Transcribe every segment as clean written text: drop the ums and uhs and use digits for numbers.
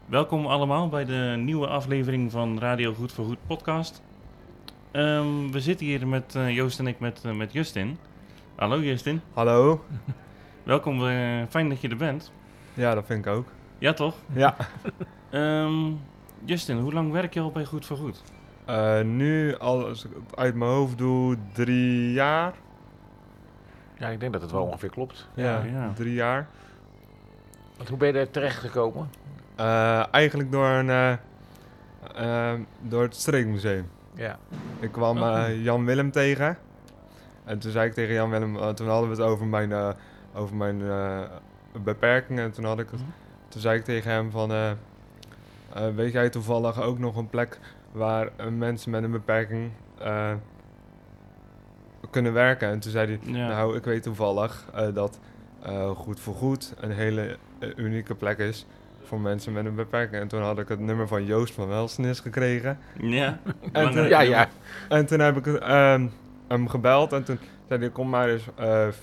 Welkom allemaal bij de nieuwe aflevering van Radio Goed voor Goed podcast. We zitten hier met Joost en ik met Justin. Hallo Justin. Hallo. Welkom, fijn dat je er bent. Ja, dat vind ik ook. Ja toch? Ja. Justin, hoe lang werk je al bij Goed voor Goed? Nu, als ik het uit mijn hoofd doe, 3 jaar. Ja, ik denk dat het wel ongeveer klopt. Ja, Ja. 3 jaar. Want hoe ben je er terecht gekomen? Eigenlijk door het Streekmuseum. Ja. Ik kwam Jan Willem tegen. En toen zei ik tegen Jan Willem, toen hadden we het over mijn beperkingen. En toen zei ik tegen hem van, weet jij toevallig ook nog een plek waar mensen met een beperking kunnen werken? En toen zei hij, Ja. nou, ik weet toevallig dat Goed voor Goed een hele unieke plek is voor mensen met een beperking. En toen had ik het nummer van Joost van Welsnis gekregen. Ja. En toen, Ja. en toen heb ik hem gebeld en toen zei hij, kom maar eens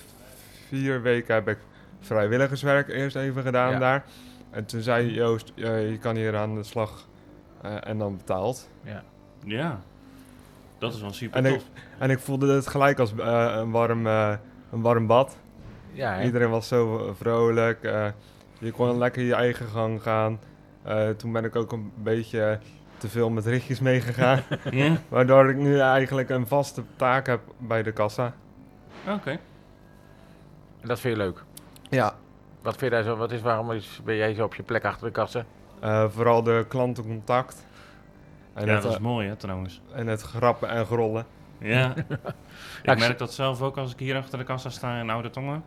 4 weken heb ik vrijwilligerswerk eerst even gedaan Ja. daar. En toen zei Joost, je kan hier aan de slag en dan betaald. Ja. Dat is wel super En tof. ik voelde het gelijk als een warm bad. Ja, hè? Iedereen was zo vrolijk. Je kon lekker je eigen gang gaan. Toen ben ik ook een beetje te veel met ritjes meegegaan. Ja? Waardoor ik nu eigenlijk een vaste taak heb bij de kassa. Oké. En dat vind je leuk. Ja. Wat vind je daar zo? Waarom ben jij zo op je plek achter de kassa? Vooral de klantencontact. En, Ja, dat is mooi hè trouwens. en het grappen en grollen. Ja. Ja, Ik merk dat zelf ook als ik hier achter de kassa sta in Oude Tongen.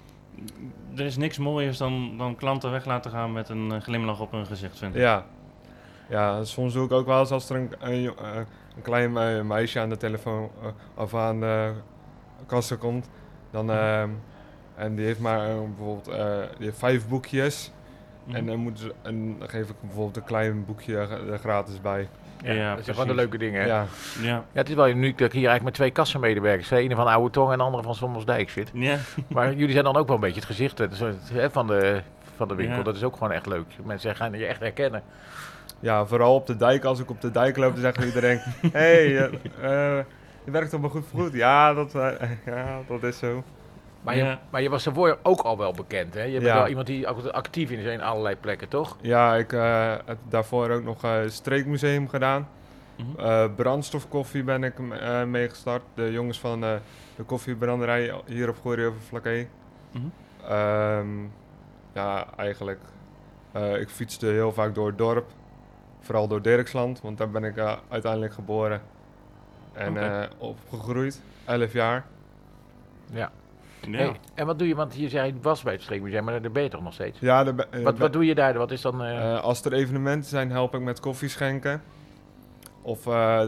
Er is niks mooiers dan klanten weg laten gaan met een glimlach op hun gezicht, vind ik. Ja, soms doe ik ook wel eens als er een klein meisje aan de telefoon of aan de kassa komt. Dan, en die heeft maar bijvoorbeeld die heeft 5 boekjes. Mhm. En dan geef ik bijvoorbeeld een klein boekje er gratis bij. Ja, dat zijn gewoon de precies. leuke dingen, hè? Ja, Ja. Ja, het is wel uniek dat ik hier eigenlijk met 2 kassamedewerkers, de ene van Oude Tong en de andere van Sommelsdijk zit. Ja. Maar jullie zijn dan ook wel een beetje het gezicht van de winkel. Ja. Dat is ook gewoon echt leuk. Mensen gaan je echt herkennen. ja, vooral op de dijk. Als ik op de dijk loop, dan zegt iedereen... Hey, je werkt op een goed voor goed. Ja, dat is zo. Maar je was daarvoor ook al wel bekend, hè? Je bent Ja. wel iemand die ook actief is in allerlei plekken, toch? Ja, ik heb daarvoor ook nog Streekmuseum gedaan. Mhm. Brandstofkoffie ben ik mee gestart. De jongens van de koffiebranderij hier op Goeree-Overflakkee. Mhm. Ja, eigenlijk. Ik fietste heel vaak door het dorp. Vooral door Dirksland, want daar ben ik uiteindelijk geboren. En Oké. opgegroeid. 11 jaar. Ja. Ja. Hey, en wat doe je, want je zei je was bij het Streekmuseum, maar daar ben je toch nog steeds? Ja, Wat doe je daar? Wat is dan... als er evenementen zijn, help ik met koffie schenken. Of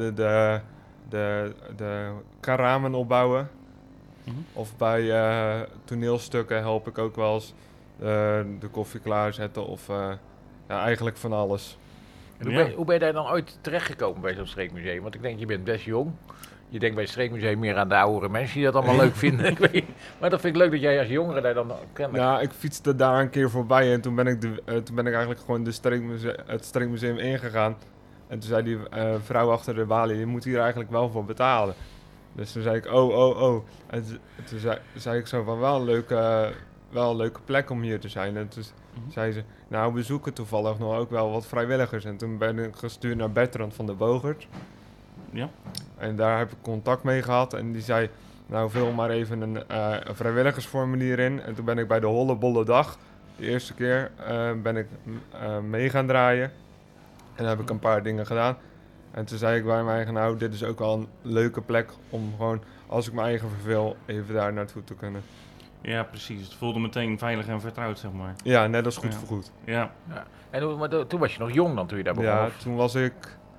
de karamen opbouwen. Mhm. Of bij toneelstukken help ik ook wel eens de koffie klaarzetten. Of eigenlijk van alles. En Ja. hoe ben je daar dan ooit terechtgekomen bij zo'n Streekmuseum? Want ik denk, je bent best jong. Je denkt bij het Streekmuseum meer aan de oudere mensen die dat allemaal leuk vinden. Ik weet niet. Maar dat vind ik leuk dat jij als jongere daar dan kennelijk... Ja, ik fietste daar een keer voorbij en toen ben ik eigenlijk gewoon het Streekmuseum ingegaan. En toen zei die vrouw achter de balie, je moet hier eigenlijk wel voor betalen. Dus toen zei ik, oh. En toen zei ik zo van, wel een leuke plek om hier te zijn. En toen zei ze, nou we zoeken toevallig nog ook wel wat vrijwilligers. En toen ben ik gestuurd naar Bertrand van der Bogert. Ja. En daar heb ik contact mee gehad en die zei, nou vul maar even een vrijwilligersformulier in. En toen ben ik bij de Hollebolle Dag, de eerste keer, ben ik mee gaan draaien. En dan heb ik een paar dingen gedaan. En toen zei ik bij mijn eigen, nou dit is ook wel een leuke plek om gewoon, als ik mijn eigen verveel, even daar naartoe te kunnen. Ja, precies. Het voelde meteen veilig en vertrouwd, zeg maar. Ja, net als goed Ja. voor goed. Ja. En maar toen was je nog jong dan, toen je daar begon? Ja, of? toen was ik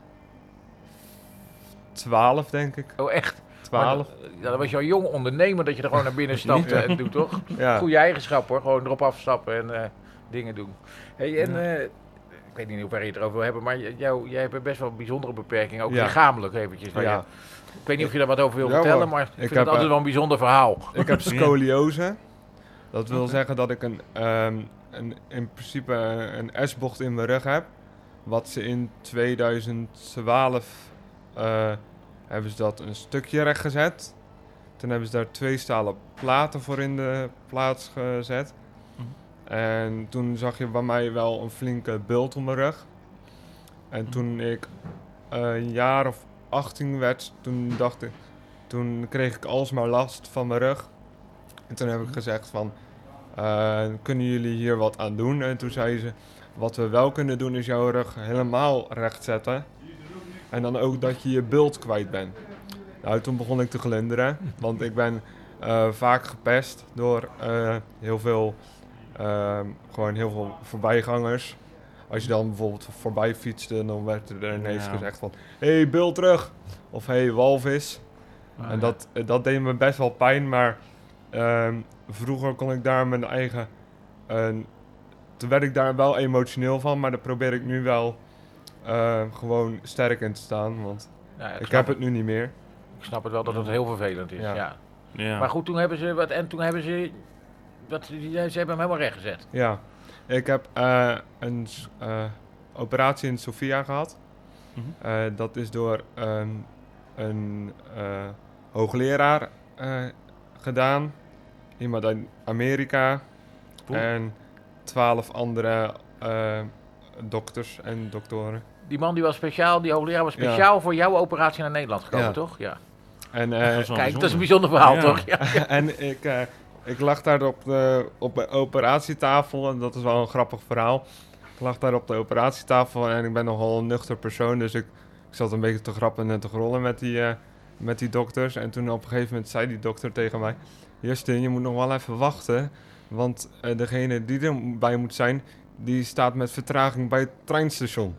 12 denk ik. Oh, echt? 12. Ja, dan was je al jong ondernemer dat je er gewoon naar binnen stapte en doet, toch? Ja. Goeie eigenschap hoor, gewoon erop afstappen en dingen doen. Hey, en ik weet niet hoe ver je het erover wil hebben, maar jij hebt best wel een bijzondere beperking, ook Ja. lichamelijk eventjes. waar Ja. Ik weet niet of je daar wat over wil Ja, vertellen, hoor. maar ik vind heb, het altijd wel een bijzonder verhaal. Ik heb scoliose. Dat wil Oké. zeggen dat ik in principe een S-bocht in mijn rug heb. Wat ze in 2012 hebben ze dat een stukje recht gezet. Toen hebben ze daar 2 stalen platen voor in de plaats gezet. En toen zag je bij mij wel een flinke bult op mijn rug. En toen ik een jaar of 18 werd, toen kreeg ik alsmaar last van mijn rug. En toen heb ik gezegd van, kunnen jullie hier wat aan doen? En toen zei ze, wat we wel kunnen doen is jouw rug helemaal recht zetten. En dan ook dat je je bult kwijt bent. Nou, toen begon ik te glunderen, want ik ben vaak gepest door heel veel voorbijgangers. Als je dan bijvoorbeeld voorbij fietste, dan werd er ineens gezegd van, hey, bult terug! Of hey, walvis. En dat deed me best wel pijn, maar vroeger kon ik daar mijn eigen... toen werd ik daar wel emotioneel van, maar daar probeer ik nu wel gewoon sterk in te staan, want ik heb het nu niet meer. Ik snap het wel dat het heel vervelend is, Ja. Maar goed, toen hebben ze ze hebben hem helemaal recht gezet. Ja, ik heb een operatie in Sofia gehad. Dat is door een hoogleraar gedaan. Iemand uit Amerika. En 12 andere dokters en doktoren. Die man die hoogleraar was speciaal voor jouw operatie naar Nederland gekomen, toch? Ja. En, kijk, dat is een bijzonder verhaal, toch? Ja. En ik lag daar op de operatietafel en dat is wel een grappig verhaal. Ik lag daar op de operatietafel en ik ben nogal een nuchter persoon, dus ik zat een beetje te grappen en te grollen met die dokters. En toen op een gegeven moment zei die dokter tegen mij, Justin, je moet nog wel even wachten, want degene die erbij moet zijn, die staat met vertraging bij het treinstation.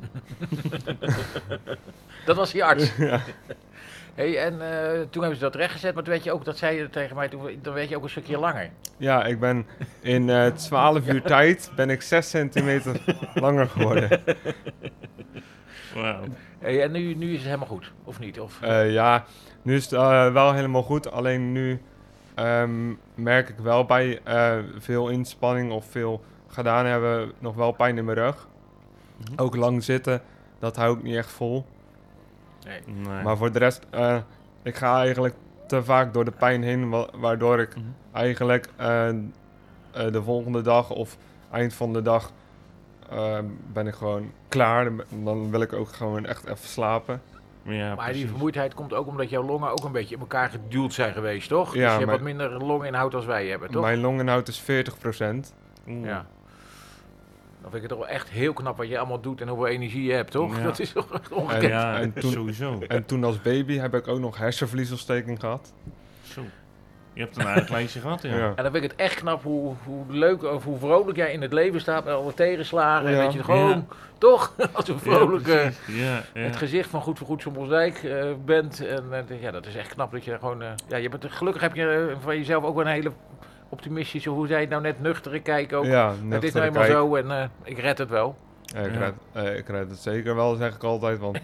Dat was die arts. Ja. Hey, en toen hebben ze dat rechtgezet, maar toen weet je ook, dat zei je tegen mij, dan weet je ook een stukje langer. Ja, ik ben in 12 uur tijd ben ik 6 centimeter langer geworden. Wauw. Hey, en nu is het helemaal goed, of niet? Of... Ja, nu is het wel helemaal goed. Alleen nu merk ik wel bij veel inspanning of veel gedaan hebben nog wel pijn in mijn rug. Ook lang zitten, dat hou ik niet echt vol. Nee. Maar voor de rest, ik ga eigenlijk te vaak door de pijn heen, waardoor ik eigenlijk de volgende dag of eind van de dag ben ik gewoon klaar. Dan wil ik ook gewoon echt even slapen. Ja, maar precies. die vermoeidheid komt ook omdat jouw longen ook een beetje in elkaar geduwd zijn geweest, toch? Ja, dus je hebt wat minder longinhoud als wij hebben, toch? Mijn longinhoud is 40%. Ja. Dan vind ik het toch wel echt heel knap wat je allemaal doet en hoeveel energie je hebt, toch? Ja. Dat is toch echt ongekend. En toen, sowieso. En toen als baby heb ik ook nog hersenvliesontsteking gehad. Zo. Je hebt een aardig lijstje gehad, ja. Ja. En dan vind ik het echt knap hoe leuk of hoe vrolijk jij in het leven staat met alle tegenslagen. Ja. En dat je gewoon, toch, als een vrolijke, Ja, het gezicht van Goed voor Goed Sommelsdijk bent. En ja, dat is echt knap dat je er gewoon, gelukkig heb je van jezelf ook wel een hele optimistische, hoe zei je het nou net, nuchtere kijk ook. Ja, Het is nou eenmaal zo en ik red het wel. Ja, ik red het zeker wel, zeg ik altijd. Want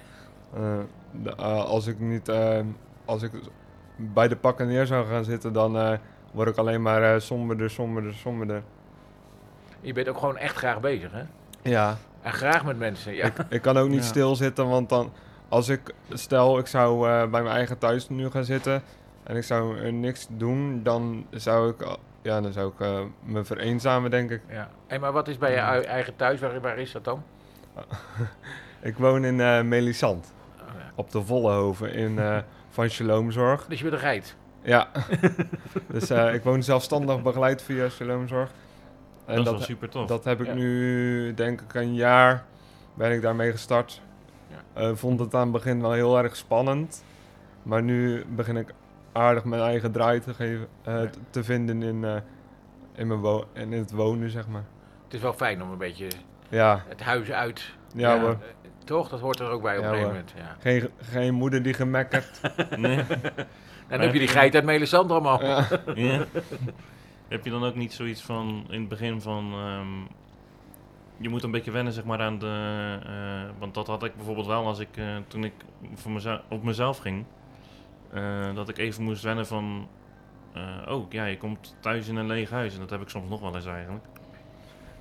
als ik bij de pakken neer zou gaan zitten, dan word ik alleen maar somberder. Je bent ook gewoon echt graag bezig, hè? Ja. En graag met mensen, ja. Ik kan ook niet stilzitten, want dan, als ik zou bij mijn eigen thuis nu gaan zitten en ik zou niks doen, dan zou ik me vereenzamen, denk ik. Ja. Hey, maar wat is bij je eigen thuis? Waar is dat dan? Ik woon in Melisand, Oh, ja. op de Vollenhoven van Shalomzorg. Dus je bent een geit? Ja, dus ik woon zelfstandig begeleid via Shalomzorg. En dat is wel super tof. Dat heb ik nu, denk ik, een jaar ben ik daarmee gestart. Ja. Vond het aan het begin wel heel erg spannend. Maar nu begin ik aardig mijn eigen draai te geven, te vinden in het wonen, zeg maar. Het is wel fijn om een beetje het huis uit. Ja, hoor. Toch? Dat hoort er ook bij op een gegeven moment. Ja. Geen moeder die gemekkert. Nee. En dan heb je die geit uit Melisand allemaal. Ja. Ja. Heb je dan ook niet zoiets van, in het begin van, je moet een beetje wennen, zeg maar, aan de, want dat had ik bijvoorbeeld wel als ik, toen ik op mezelf ging, dat ik even moest wennen van, je komt thuis in een leeg huis en dat heb ik soms nog wel eens eigenlijk.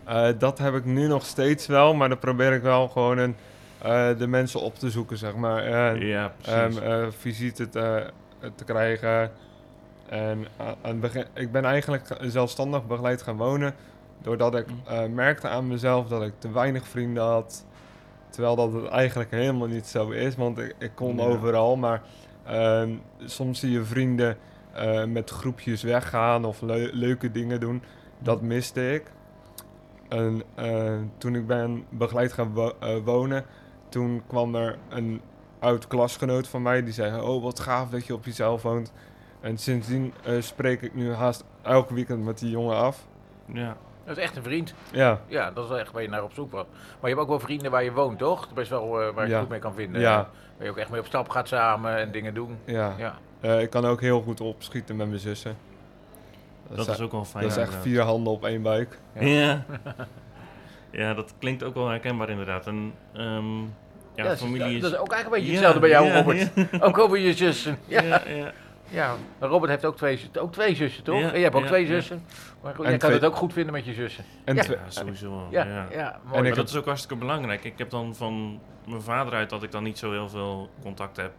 Dat heb ik nu nog steeds wel, maar dan probeer ik wel gewoon de mensen op te zoeken, zeg maar. Ja, precies. Visite te krijgen. En aan het begin, ik ben eigenlijk zelfstandig begeleid gaan wonen, doordat ik merkte aan mezelf dat ik te weinig vrienden had. Terwijl dat het eigenlijk helemaal niet zo is, want ik kom Ja. overal. Maar soms zie je vrienden met groepjes weggaan of leuke dingen doen. Dat miste ik. En toen ik ben begeleid gaan wonen, toen kwam er een oud klasgenoot van mij die zei: oh, wat gaaf dat je op jezelf woont. En sindsdien spreek ik nu haast elk weekend met die jongen af. Ja. Dat is echt een vriend. Ja, Ja, dat is wel echt waar je naar op zoek was. Maar je hebt ook wel vrienden waar je woont, toch? Best wel waar je Ja. goed mee kan vinden. Ja. Waar je ook echt mee op stap gaat samen en dingen doen. ja. Ja. Ik kan ook heel goed opschieten met mijn zussen. Dat is ook wel fijn. Dat is echt inderdaad. 4 handen op 1 buik. Ja. Ja, dat klinkt ook wel herkenbaar inderdaad. En ja, dat, familie dat is... is ook eigenlijk een beetje Ja, hetzelfde bij jou, ja, Robert. Ja, Ook over je zussen. Ja. ja. Ja, maar Robert heeft ook twee zussen, toch? Ja, en jij hebt ook ja, 2 ja. zussen. Maar goed, En jij kan twee- het ook goed vinden met je zussen. En Ja. twee- Ja, sowieso wel. Ja, Ja. ja, mooi. En Maar ik dat is ook hartstikke belangrijk. Ik heb dan van mijn vader uit dat ik dan niet zo heel veel contact heb.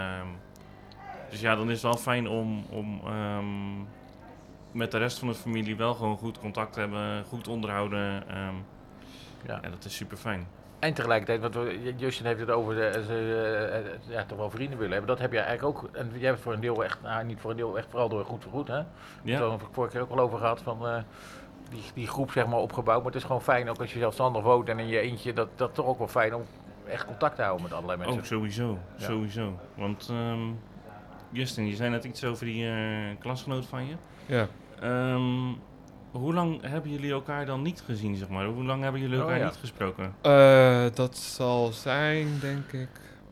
Dus ja, dan is het wel fijn om met de rest van de familie wel gewoon goed contact te hebben, goed onderhouden. Ja. Ja, dat is super fijn. En tegelijkertijd, want Justin heeft het over toch wel vrienden willen hebben. Dat heb jij eigenlijk ook. En jij hebt voor een deel echt, niet voor een deel, echt vooral door goed voor goed, hè? Ja, Daar hebben we vorige keer ook al over gehad, van die groep zeg maar opgebouwd. Maar het is gewoon fijn, ook als je zelfstandig woont en in je eentje, dat toch ook wel fijn om echt contact te houden met allerlei mensen. ook sowieso. Ja. Sowieso. Want Justin, je zei net iets over die klasgenoot van je. ja. Hoe lang hebben jullie elkaar dan niet gezien, zeg maar? Hoe lang hebben jullie elkaar ja. niet gesproken? Dat zal zijn, denk ik,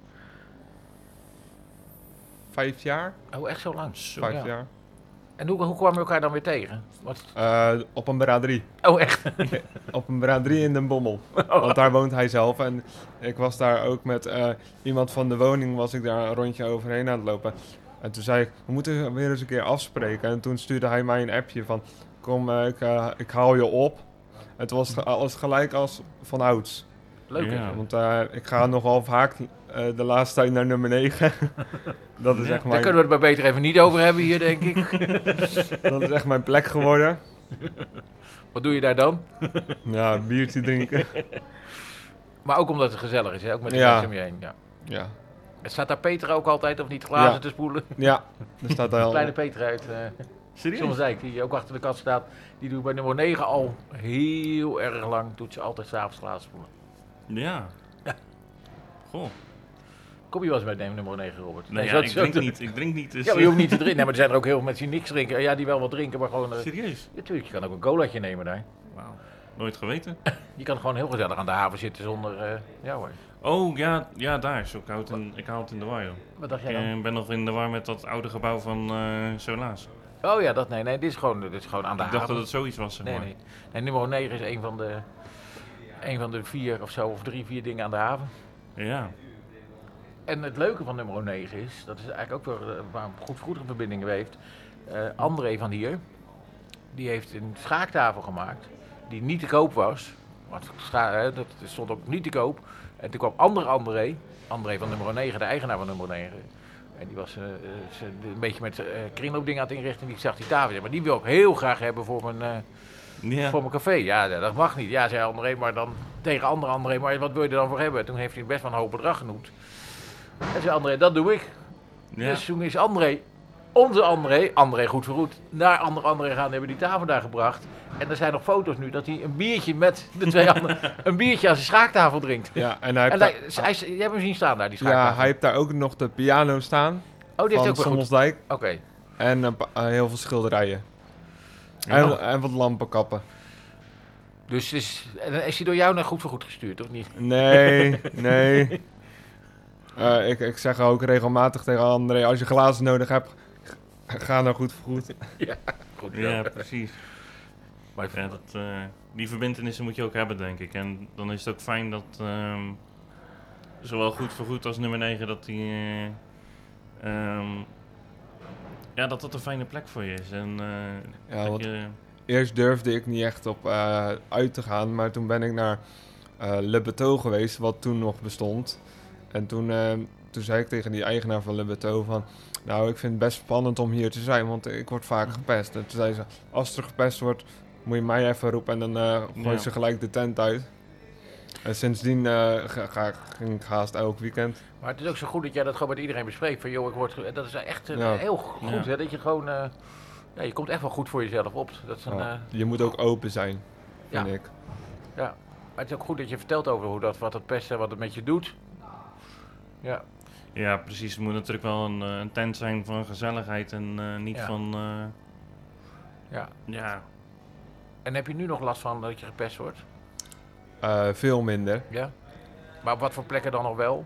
5 jaar. Oh, echt zo lang? Zo. 5 ja. jaar. En hoe kwam je elkaar dan weer tegen? Wat? Op een braderie. Oh, echt? Op een braderie in Den Bommel. Want daar woont hij zelf. En ik was daar ook met iemand van de woning, was ik daar een rondje overheen aan het lopen. En toen zei ik, we moeten weer eens een keer afspreken. En toen stuurde hij mij een appje van, kom, ik haal je op. Het was alles gelijk als van ouds. Leuk, hè? Ja. Want ik ga nogal vaak de laatste tijd naar nummer 9. Dat is Ja, echt Daar mijn, kunnen we het maar beter even niet over hebben hier, denk ik. dat is echt mijn plek geworden. Wat doe je daar dan? Ja, biertje drinken. Maar ook omdat het gezellig is, hè? Ook met de Ja. mensen om je heen. Ja. Ja, En staat daar Peter ook altijd, of niet, glazen Ja. te spoelen? ja. Er staat al. Kleine Peter uit Serieus? Zonnedijk, die ook achter de kast staat. Die doet bij nummer 9 al heel erg lang. Doet ze altijd s'avonds glazen spoelen. Ja. Ja. Goh. Kom je wel eens bij nummer 9, Robert? Nee, zo- ja, ik zo- drink niet. Ik drink niet. Dus, Ja, maar je hoeft niet te drinken. Nee, maar er zijn er ook heel veel mensen die niks drinken. Ja, die wel wat drinken, maar gewoon... Serieus? Natuurlijk, je kan ook een colaatje nemen daar. Wauw. Nooit geweten. Je kan gewoon heel gezellig aan de haven zitten zonder... ja hoor. Oh, ja, daar. Zo koud. Ik haal het in de war, joh. Wat dacht Ik jij dan? ben nog in de war met dat oude gebouw van Solaas. Oh ja, nee, dit is gewoon aan de Ik haven. dacht dat het zoiets was, zeg Nee, maar. nee. Nee, nummer 9 is een van de 4 of zo, of 3, 4 dingen aan de haven. Ja. En het leuke van nummer 9 is, dat is eigenlijk ook weer waar een goed een verbinding mee heeft. André van hier, die heeft een schaaktafel gemaakt die niet te koop was. Want dat stond ook niet te koop. En toen kwam André van nummer 9, de eigenaar van nummer 9. En die was een beetje met kringloopdingen aan het inrichten. Die zag die tafel. Maar die wil ik heel graag hebben voor mijn café. Ja, dat mag niet. Ja, zei André, maar dan tegen André, maar wat wil je er dan voor hebben? Toen heeft hij best wel een hoog bedrag genoemd. En zei André, dat doe ik. Ja. Dus toen is onze André goed voor goed, naar André gaan, hebben die tafel daar gebracht. En er zijn nog foto's nu dat hij een biertje met de 2 anderen, een biertje aan zijn schaaktafel drinkt. Ja, en hij En heeft, je hebt hem zien staan daar, die ja, schaaktafel. hij heeft daar ook nog de piano staan. Oh, die heeft Van hij ook wel goed. Sommelsdijk. Oké. En heel veel schilderijen. Ja. En wat lampenkappen. Dus is hij door jou naar goed voor goed gestuurd, of niet? Nee, nee. Ik zeg ook regelmatig tegen André, als je glazen nodig hebt, ga nou goed voor goed. Goed, Ja, precies. Maar Ja, die verbintenissen moet je ook hebben, denk ik. En dan is het ook fijn dat zowel goed voor goed als nummer 9, dat die... dat dat een fijne plek voor je is. En Ja, dat want je... eerst durfde ik niet echt op uit te gaan, maar toen ben ik naar Le Bateau geweest, wat toen nog bestond. En toen zei ik tegen die eigenaar van Le Bateau van... Nou, ik vind het best spannend om hier te zijn, want ik word vaak gepest. En toen zei ze, als er gepest wordt, moet je mij even roepen en dan gooi ze gelijk de tent uit. En sindsdien ging ik haast elk weekend. Maar het is ook zo goed dat jij dat gewoon met iedereen bespreekt. Van joh, dat is echt Ja. heel goed, hè, dat je gewoon... je komt echt wel goed voor jezelf op. Dat is een, Je moet ook open zijn, vind ik. Ja, maar het is ook goed dat je vertelt over wat het pesten, wat het met je doet. Ja. Ja, precies. Het moet natuurlijk wel een tent zijn van gezelligheid en niet van... Ja. En heb je nu nog last van dat je gepest wordt? Veel minder. Ja. Maar op wat voor plekken dan nog wel?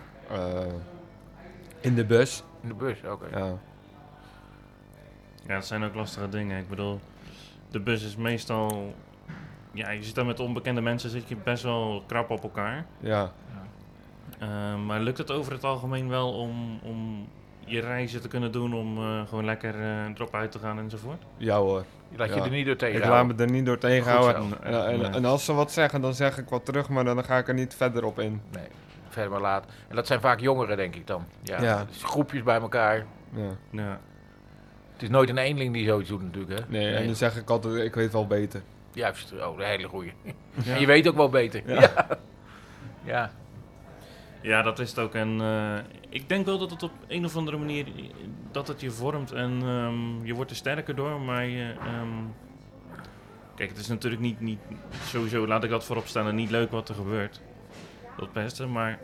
In de bus. In de bus, oké. Ja. Ja, dat zijn ook lastige dingen. Ik bedoel, de bus is meestal... Ja, je zit daar met onbekende mensen, zit je best wel krap op elkaar. Ja. Maar lukt het over het algemeen wel om je reizen te kunnen doen, om gewoon lekker erop uit te gaan enzovoort? Ja hoor. Je laat je er niet door Ik tegenhouden. laat me er niet door tegenhouden. Goed En als ze wat zeggen, dan zeg ik wat terug, maar dan ga ik er niet verder op in. Nee, verder maar laat. En dat zijn vaak jongeren, denk ik dan. Ja. Het is groepjes bij elkaar. Ja. Ja. Het is nooit een eenling die zoiets doet natuurlijk, hè? Nee, en dan zeg ik altijd, ik weet wel beter. Juist, de hele goeie. Ja. En je weet ook wel beter. Ja. Ja. Ja, dat is het ook. En ik denk wel dat het op een of andere manier dat het je vormt en je wordt er sterker door. Maar kijk, het is natuurlijk niet sowieso, laat ik dat voorop stellen, niet leuk wat er gebeurt. Dat pesten, maar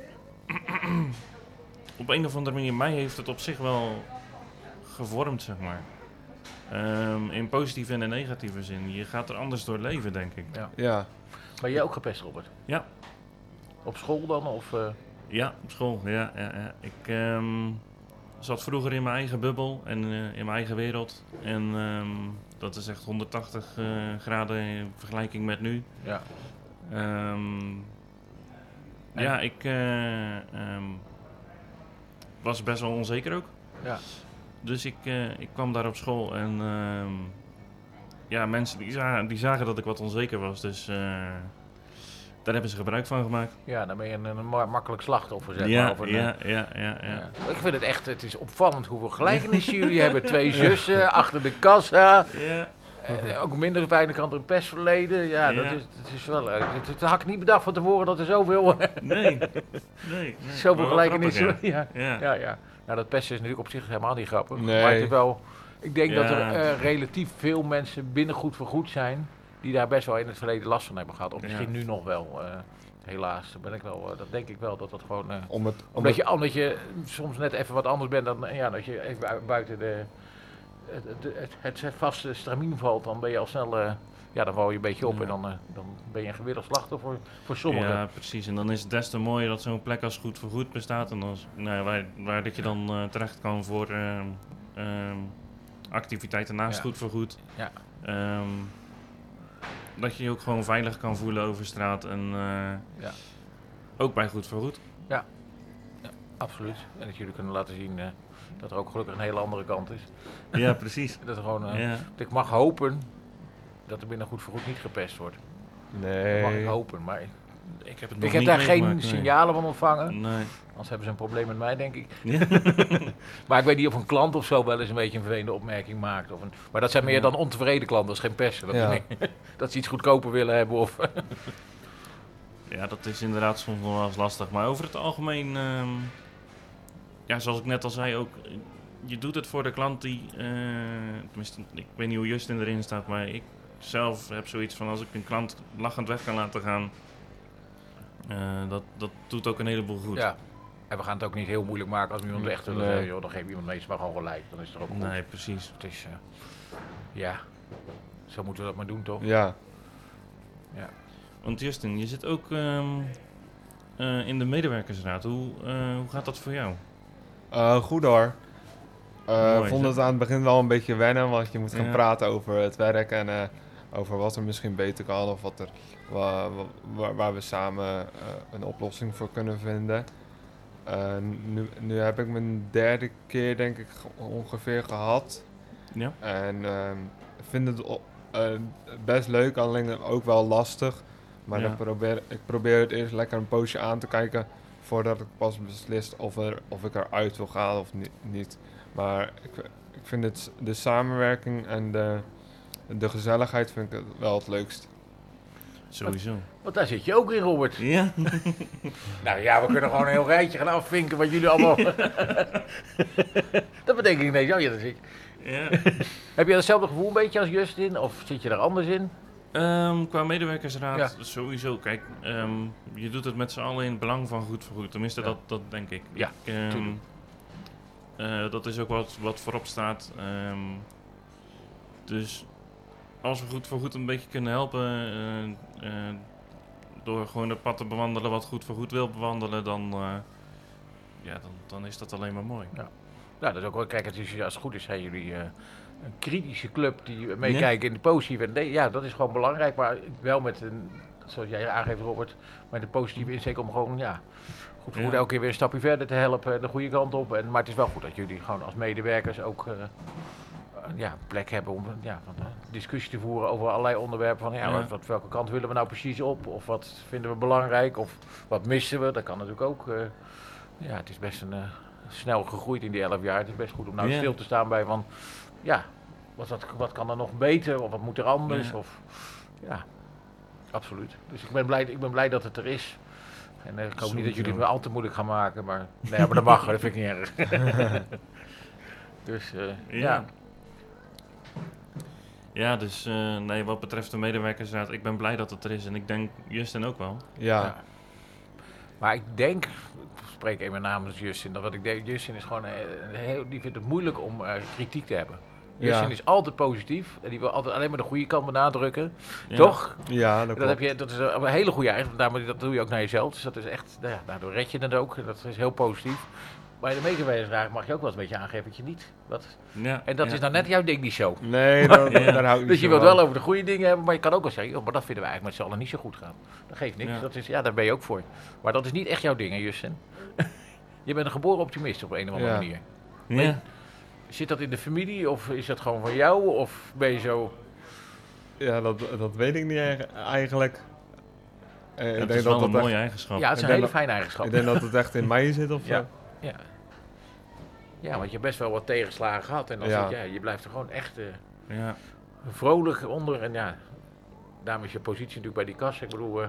op een of andere manier, mij heeft het op zich wel gevormd, zeg maar. In positieve en in negatieve zin. Je gaat er anders door leven, denk ik. Ja. Ben jij ook gepest, Robert? Ja. Op school dan? Of, Ja, op school. Ja. Ik zat vroeger in mijn eigen bubbel en in mijn eigen wereld. En dat is echt 180 graden in vergelijking met nu. Ja. Ja, ik was best wel onzeker ook. Ja. Dus ik kwam daar op school en ja, mensen die zagen dat ik wat onzeker was. Dus daar hebben ze gebruik van gemaakt. Ja, dan ben je een makkelijk slachtoffer, zeg Ja, maar. Of een, ja. Ik vind het echt, het is opvallend hoeveel gelijkenissen jullie hebben. 2 zussen, achter de kassa. Ja. Ook minder op ene kant een pestverleden. Ja, Ja. dat is wel... Dat had ik niet bedacht van tevoren dat er zoveel... Nee. zoveel Maar wel gelijkenissen... grappig, Ja. Nou, dat pesten is natuurlijk op zich helemaal niet grappig. Nee. Maar het is wel... Ik denk dat Ja. er relatief veel mensen binnen Goed voor Goed zijn... die daar best wel in het verleden last van hebben gehad. Of misschien nu nog wel. Helaas, dat denk ik wel dat dat gewoon... Omdat je soms net even wat anders bent dan... Ja, als je even buiten het vaste stramien valt, dan ben je al snel... dan val je een beetje op Ja. en dan ben je een gewillig slachtoffer voor sommigen. Ja, precies. En dan is het des te mooier dat zo'n plek als Goed voor Goed bestaat. En als, waar dat je dan terecht kan voor activiteiten naast Goed voor Goed. Ja. Dat je je ook gewoon veilig kan voelen over straat. En ook bij Goed voor Goed. Absoluut. En dat jullie kunnen laten zien dat er ook gelukkig een hele andere kant is. Ja, precies. Dat er gewoon... Ja. dat ik mag hopen dat er binnen Goed voor Goed niet gepest wordt. Dat mag ik Nee. hopen, maar... Ik heb het nog Ik heb niet daar geen meegemaakt, nee. signalen van ontvangen. Nee. Anders hebben ze een probleem met mij, denk ik. Ja. Maar ik weet niet of een klant of zo wel eens een beetje een vervelende opmerking maakt. Maar dat zijn meer dan ontevreden klanten, dat is geen pesten. Dat, Ja. dat ze iets goedkoper willen hebben. Of, Ja, dat is inderdaad soms nog wel eens lastig. Maar over het algemeen, ja, zoals ik net al zei, ook, je doet het voor de klant die, tenminste, ik weet niet hoe Justin erin staat, maar ik zelf heb zoiets van als ik een klant lachend weg kan laten gaan, dat doet ook een heleboel goed. ja. En we gaan het ook niet heel moeilijk maken als iemand echt willen zeggen, joh, dan geef iemand meestal gewoon gelijk. Dan is het er ook goed. Nee, precies. Het is, ja, zo moeten we dat maar doen, toch? Ja. Want Justin, je zit ook in de medewerkersraad. Hoe gaat dat voor jou? Goed hoor. Mooi, Ik vond zo. het aan het begin wel een beetje wennen, want je moet gaan Ja. praten over het werk en over wat er misschien beter kan of wat er, waar we samen een oplossing voor kunnen vinden. Nu heb ik mijn 3e keer denk ik ongeveer gehad Ja? en ik vind het best leuk, alleen ook wel lastig. Maar Ja. ik probeer het eerst lekker een poosje aan te kijken voordat ik pas beslis of ik eruit wil gaan of niet. Maar ik vind de samenwerking en de gezelligheid vind ik wel het leukst. Sowieso. Want daar zit je ook in, Robert. Ja. Nou ja, we kunnen gewoon een heel rijtje gaan afvinken wat jullie allemaal... Dat betekent ineens, oh ja, dat is ik. Ja. Heb je hetzelfde gevoel een beetje als Justin? Of zit je daar anders in? Qua medewerkersraad sowieso. Kijk, je doet het met z'n allen in het belang van goed voor goed. Tenminste, Ja. dat denk ik. Ja, tuurlijk. Dat is ook wat voorop staat. Dus als we goed voor goed een beetje kunnen helpen... door gewoon het pad te bewandelen wat goed voor goed wil bewandelen... dan is dat alleen maar mooi. Nou, dat is ook wel, kijk, als het goed is, zijn jullie een kritische club die meekijken in de positieve. En ja, dat is gewoon belangrijk, maar wel met een, zoals jij aangeeft, Robert, met een positieve insteek om gewoon, goed voor goed elke keer weer een stapje verder te helpen, de goede kant op. Maar het is wel goed dat jullie gewoon als medewerkers ook plek hebben om discussie te voeren over allerlei onderwerpen. Van welke kant willen we nou precies op? Of wat vinden we belangrijk? Of wat missen we? Dat kan natuurlijk ook. Het is best snel gegroeid in die 11 jaar. Het is best goed om nou stil te staan bij van... wat kan er nog beter? Of wat moet er anders? Ja, absoluut. Dus ik ben blij dat het er is. En ik hoop niet dat jullie het me al te moeilijk gaan maken. Maar, maar dat mag, dat vind ik niet erg. Dus, Ja, dus wat betreft de medewerkersraad, ik ben blij dat het er is. En ik denk Justin ook wel. Ja. Maar ik denk, ik spreek even namens Justin, dat wat ik denk, Justin is gewoon die vindt het moeilijk om kritiek te hebben. Justin is altijd positief en die wil altijd alleen maar de goede kant benadrukken. Ja. Toch? Ja, dat klopt. Dat is een hele goede eigenschap, maar dat doe je ook naar jezelf. Dus dat is echt, daardoor red je het ook. Dat is heel positief. Bij de medewerkersraad mag je ook wel eens een beetje aangeven wat je niet. En dat is nou net jouw ding niet zo. Nee, daar hou ik niet Dus je wilt wel over de goede dingen hebben, maar je kan ook wel zeggen, maar dat vinden we eigenlijk met z'n allen niet zo goed gaan. Dat geeft niks. Ja. Dat is, daar ben je ook voor. Maar dat is niet echt jouw ding, hè, Justin? Je bent een geboren optimist op een of andere manier. Ja. Zit dat in de familie of is dat gewoon van jou? Of ben je zo... Ja, dat weet ik niet eigenlijk. Het is wel een mooie eigenschap. Ja, het is een hele fijne eigenschap. Ik denk dat het echt in mij zit of zo. Ja, want je hebt best wel wat tegenslagen gehad. En dan je blijft er gewoon echt vrolijk onder. En daarom is je positie natuurlijk bij die kast. Ik bedoel,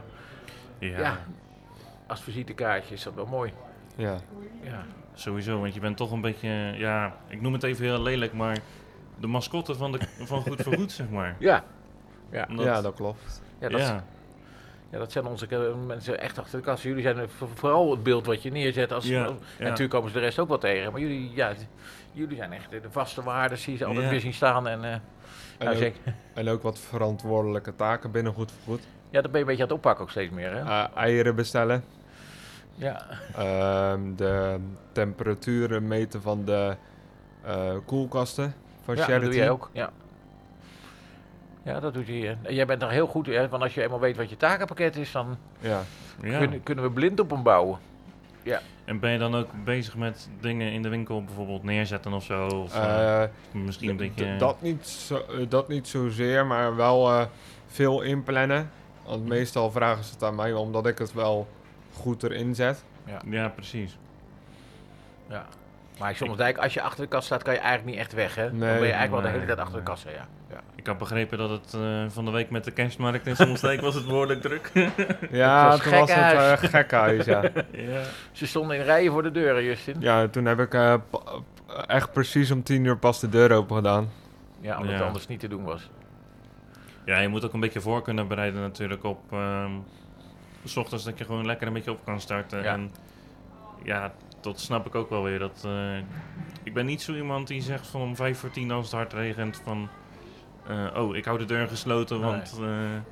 als visitekaartje is dat wel mooi. Ja. Sowieso, want je bent toch een beetje, ik noem het even heel lelijk, maar de mascotte van Goed voor Goed, zeg maar. Ja, dat klopt. Dat zijn onze mensen echt achter de kast. Jullie zijn vooral het beeld wat je neerzet. En natuurlijk komen ze de rest ook wel tegen. Maar jullie zijn echt de vaste waarden, zie je ze altijd weer zien staan. En ook wat verantwoordelijke taken binnen Goed voor Goed. Ja, dat ben je een beetje aan het oppakken ook steeds meer, hè? Eieren bestellen. Ja. De temperaturen meten van de koelkasten van Charity. Dat doe jij ook, Ja, dat doet hij. Jij bent er heel goed in, want als je eenmaal weet wat je takenpakket is, dan kunnen we blind op hem bouwen. Ja. En ben je dan ook bezig met dingen in de winkel bijvoorbeeld neerzetten of zo? Of, misschien een beetje... Dat niet zozeer, maar wel veel inplannen. Want meestal vragen ze het aan mij, omdat ik het wel goed erin zet. Ja, precies. Ja. Maar soms denk ik, als je achter de kast staat, kan je eigenlijk niet echt weg, hè? Dan ben je eigenlijk wel de hele tijd achter de kassa, ja. Ik had begrepen dat het van de week met de kerstmarkt in Sommelsdijk was het behoorlijk druk. Ja, toen was het gekhuis, ja. Ze stonden in rijen voor de deuren, Justin. Ja, toen heb ik echt precies om 10 uur pas de deur open gedaan. Ja, omdat het anders niet te doen was. Ja, je moet ook een beetje voor kunnen bereiden natuurlijk op... 's ochtends dat je gewoon lekker een beetje op kan starten. Ja. En dat snap ik ook wel weer. Ik ben niet zo iemand die zegt van om 9:55 als het hard regent van... ik hou de deur gesloten, want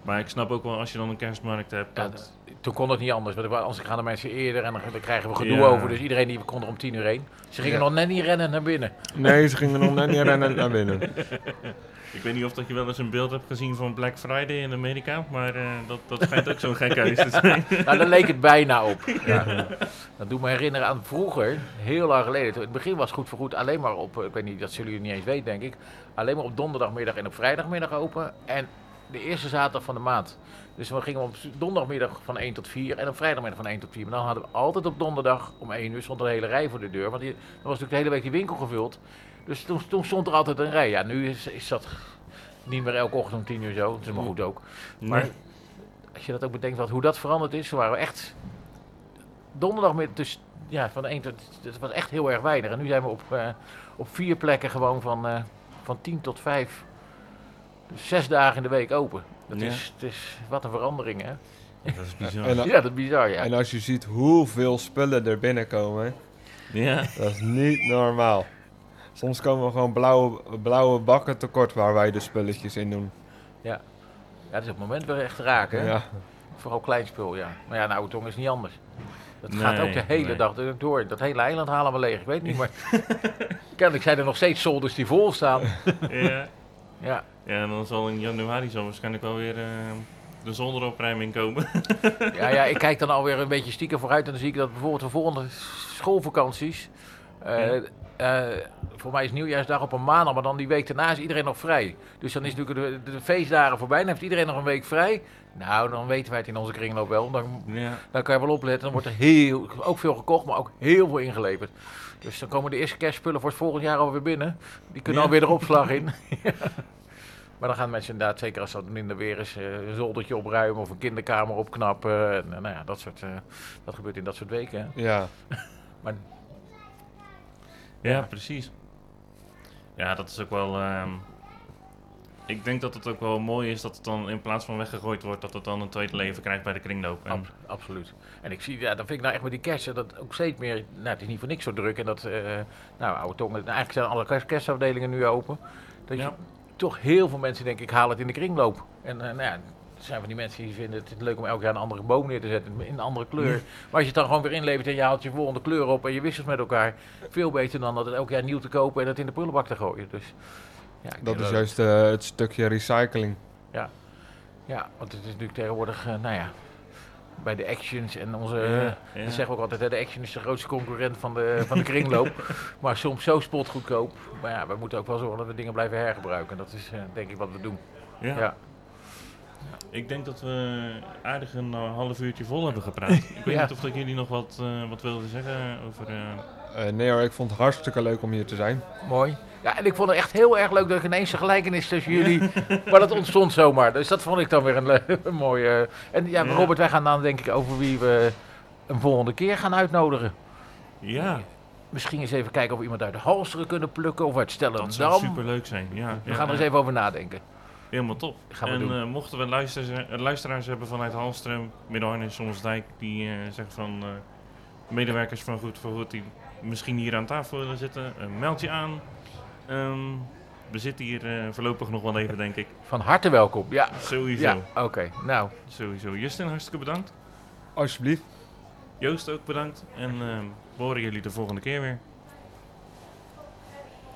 Maar ik snap ook wel, als je dan een kerstmarkt hebt, Ja, dat... toen kon het niet anders, want anders gaan de mensen eerder en dan krijgen we gedoe Ja. over. Dus iedereen die kon er om 10:00 heen. Ze gingen Ja. nog net niet rennen naar binnen. Nee, ze gingen nog net niet rennen naar binnen. Ik weet niet of dat je wel eens een beeld hebt gezien van Black Friday in Amerika, maar dat schijnt ook zo'n gek huis te zijn. Nou, daar leek het bijna op. Ja. Dat doet me herinneren aan vroeger, heel lang geleden. In het begin was Goed voor Goed alleen maar op, ik weet niet, dat zullen jullie niet eens weten denk ik, alleen maar op donderdagmiddag en op vrijdagmiddag open. En de eerste zaterdag van de maand. Dus we gingen op donderdagmiddag van 1 tot 4 en op vrijdagmiddag van 1 tot 4. Maar dan hadden we altijd op donderdag om 1 uur stond er een hele rij voor de deur. Want dan was natuurlijk de hele week die winkel gevuld. Dus toen stond er altijd een rij. Ja, nu is dat niet meer elke ochtend om 10:00 zo. Dat is maar goed ook. Maar Nee. als je dat ook bedenkt hoe dat veranderd is, waren we echt donderdagmiddag, dus ja, van 1 tot, het was echt heel erg weinig. En nu zijn we op 4 plekken gewoon van 10 tot 5, dus 6 dagen in de week open. Dat Ja. is wat een verandering, hè? Dat is bizar. En, Ja, dat is bizar, ja. en als je ziet hoeveel spullen er binnenkomen, Ja. dat is niet normaal. Soms komen we gewoon blauwe bakken tekort waar wij de spulletjes in doen. Ja, dat is op het moment weer echt raken, hè? Ja. Vooral kleinspul, ja. Maar ja, een oude tong is niet anders. Dat Nee, gaat ook de hele nee. dag door. Dat hele eiland halen we leeg, ik weet niet, maar kennelijk zijn er nog steeds zolders die vol staan. Ja. Ja. Ja, en dan zal in januari zo waarschijnlijk wel weer de zolderopruiming komen. Ja, ik kijk dan alweer een beetje stiekem vooruit en dan zie ik dat bijvoorbeeld de volgende schoolvakanties. Voor mij is nieuwjaarsdag op een maandag, maar dan die week daarna is iedereen nog vrij. Dus dan is natuurlijk de feestdagen voorbij, dan heeft iedereen nog een week vrij. Nou, dan weten wij het in onze kringloop wel. Dan kan je wel opletten, dan wordt er ook veel gekocht, maar ook heel veel ingeleverd. Dus dan komen de eerste kerstspullen voor het volgend jaar alweer binnen. Die kunnen Ja. alweer de opslag in. Maar dan gaan mensen inderdaad, zeker als dat minder weer is, een zoldertje opruimen of een kinderkamer opknappen. En, nou ja, dat gebeurt in dat soort weken. Hè. Ja. Maar Ja, precies. Ja, dat is ook wel... ik denk dat het ook wel mooi is dat het dan in plaats van weggegooid wordt, dat het dan een tweede leven krijgt bij de kringloop. En, absoluut. En ik zie, ja, dat vind ik nou echt met die kersen, dat ook steeds meer, nou het is niet voor niks zo druk. En dat, oude tongen, eigenlijk zijn alle kerstafdelingen nu open. Dat Ja. je toch heel veel mensen denk ik halen het in de kringloop. En nou ja, er zijn van die mensen die vinden het leuk om elk jaar een andere boom neer te zetten in een andere kleur. Ja. Maar als je het dan gewoon weer inlevert en je haalt je volgende kleur op en je wisselt met elkaar, veel beter dan dat het elk jaar nieuw te kopen en het in de prullenbak te gooien. Dus, ja, ik Dat denk is juist het stukje recycling. Ja, want het is natuurlijk tegenwoordig, bij de Actions en onze... ja. Dat zeggen we ook altijd, hè, de Action is de grootste concurrent van de kringloop. Maar soms zo spotgoedkoop. Maar ja, we moeten ook wel zorgen dat we dingen blijven hergebruiken. Dat is denk ik wat we doen. Ja. Ja. Ik denk dat we aardig een half uurtje vol hebben gepraat. Ik weet Ja. niet of dat jullie nog wat wilden zeggen over... Nee hoor, ik vond het hartstikke leuk om hier te zijn. Mooi. Ja, en ik vond het echt heel erg leuk dat ik ineens een gelijkenis tussen jullie... maar dat ontstond zomaar. Dus dat vond ik dan weer een mooie... En ja, Ja. Robert, wij gaan dan denk ik over wie we een volgende keer gaan uitnodigen. Ja, Misschien eens even kijken of we iemand uit de Halsteren kunnen plukken of uit dat zou Stellendam. superleuk zijn. Ja, We gaan er eens even over nadenken. Helemaal top. Gaan we en doen. mochten we luisteraars hebben vanuit Halstrem, Middelharnis en Sommelsdijk, die zeggen van medewerkers van Goed voor Goed die misschien hier aan tafel willen zitten, meld je aan. We zitten hier voorlopig nog wel even, denk ik. Van harte welkom. Ja, Sowieso. ja. Oké. Nou, Sowieso. Justin, hartstikke bedankt. Alsjeblieft. Joost ook bedankt. En we horen jullie de volgende keer weer.